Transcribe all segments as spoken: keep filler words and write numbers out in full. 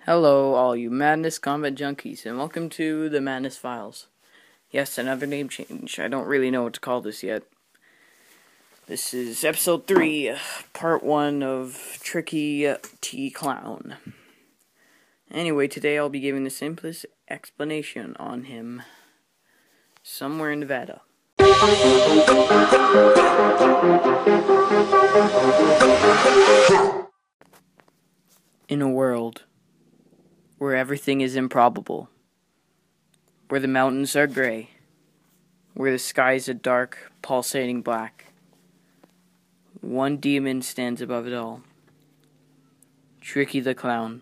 Hello, all you Madness Combat Junkies, and welcome to the Madness Files. Yes, another name change. I don't really know what to call this yet. This is episode three, part one of Tricky T Clown. Anyway, today I'll be giving the simplest explanation on him. Somewhere in Nevada. In a world where everything is improbable, where the mountains are gray, where the skies are dark, pulsating black, one demon stands above it all. Tricky the Clown.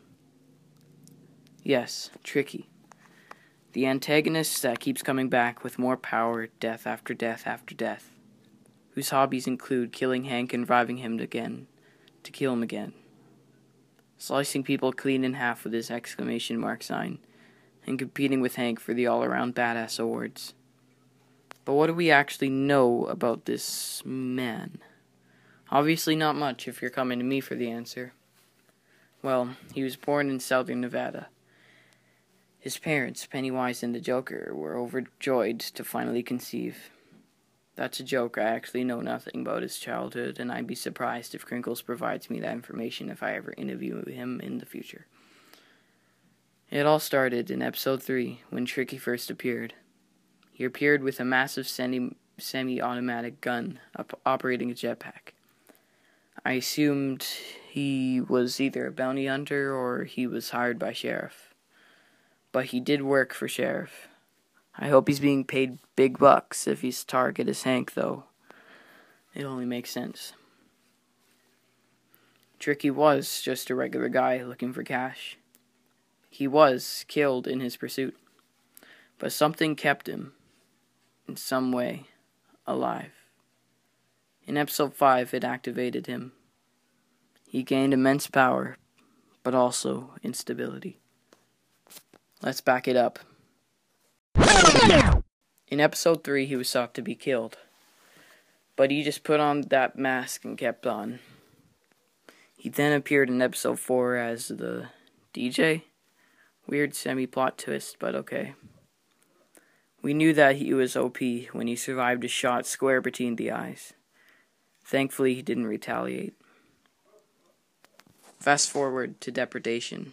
Yes, Tricky. The antagonist that keeps coming back with more power, death after death after death, whose hobbies include killing Hank and reviving him again, to kill him again. Slicing people clean in half with his exclamation mark sign, and competing with Hank for the all-around badass awards. But what do we actually know about this man? Obviously not much if you're coming to me for the answer. Well, he was born in southern Nevada. His parents, Pennywise and the Joker, were overjoyed to finally conceive. That's a joke. I actually know nothing about his childhood, and I'd be surprised if Crinkles provides me that information if I ever interview him in the future. It all started in episode three, when Tricky first appeared. He appeared with a massive semi- semi-automatic gun op- operating a jetpack. I assumed he was either a bounty hunter or he was hired by Sheriff. But he did work for Sheriff. I hope he's being paid big bucks if his target is Hank, though. It only makes sense. Tricky was just a regular guy looking for cash. He was killed in his pursuit, but something kept him, in some way, alive. In episode five, it activated him. He gained immense power, but also instability. Let's back it up. In episode three, he was thought to be killed, but he just put on that mask and kept on. He then appeared in episode four as the D J. Weird semi-plot twist, but okay. We knew that he was O P when he survived a shot square between the eyes. Thankfully, he didn't retaliate. Fast forward to Depredation.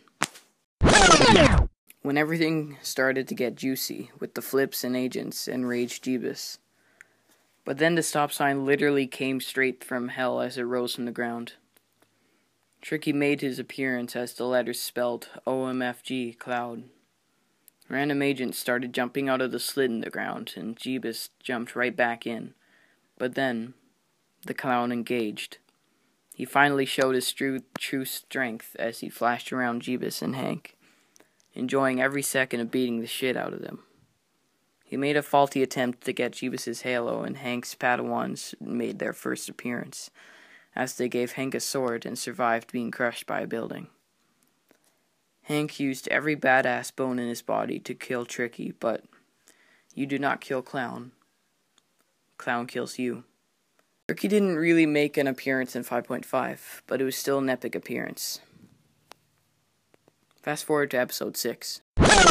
When everything started to get juicy with the flips and agents and Rage Jeebus. But then the stop sign literally came straight from hell as it rose from the ground. Tricky made his appearance as the letters spelled O M F G Cloud. Random agents started jumping out of the slit in the ground, and Jeebus jumped right back in. But then, the clown engaged. He finally showed his true, true strength as he flashed around Jeebus and Hank, enjoying every second of beating the shit out of them. He made a faulty attempt to get Jeebus' halo, and Hank's Padawans made their first appearance, as they gave Hank a sword and survived being crushed by a building. Hank used every badass bone in his body to kill Tricky, but you do not kill Clown. Clown kills you. Tricky didn't really make an appearance in five point five, but it was still an epic appearance. Fast forward to episode six.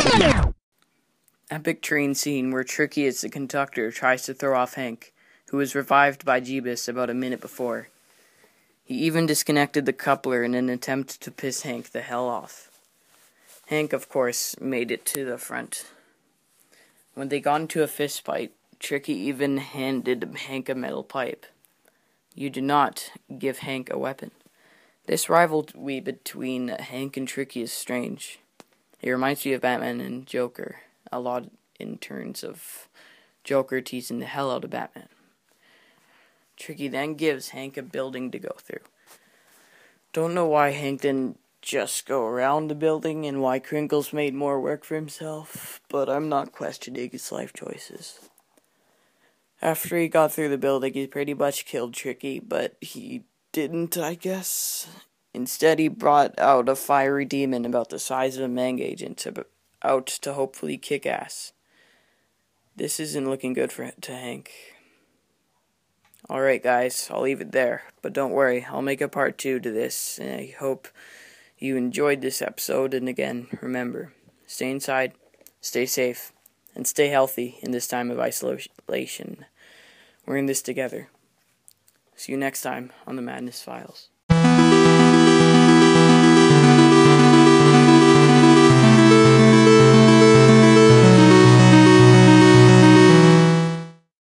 Epic train scene where Tricky as the conductor tries to throw off Hank, who was revived by Jeebus about a minute before. He even disconnected the coupler in an attempt to piss Hank the hell off. Hank, of course, made it to the front. When they got into a fist fight, Tricky even handed Hank a metal pipe. You do not give Hank a weapon. This rivalry between Hank and Tricky is strange. It reminds me of Batman and Joker, a lot in terms of Joker teasing the hell out of Batman. Tricky then gives Hank a building to go through. Don't know why Hank didn't just go around the building and why Crinkles made more work for himself, but I'm not questioning his life choices. After he got through the building, he pretty much killed Tricky, but he didn't, I guess. Instead, he brought out a fiery demon about the size of a Mang agent to, out to hopefully kick ass. This isn't looking good for to Hank. Alright guys, I'll leave it there, but don't worry, I'll make a part two to this, and I hope you enjoyed this episode, and again, remember, stay inside, stay safe, and stay healthy in this time of isolation. We're in this together. See you next time on the Madness Files.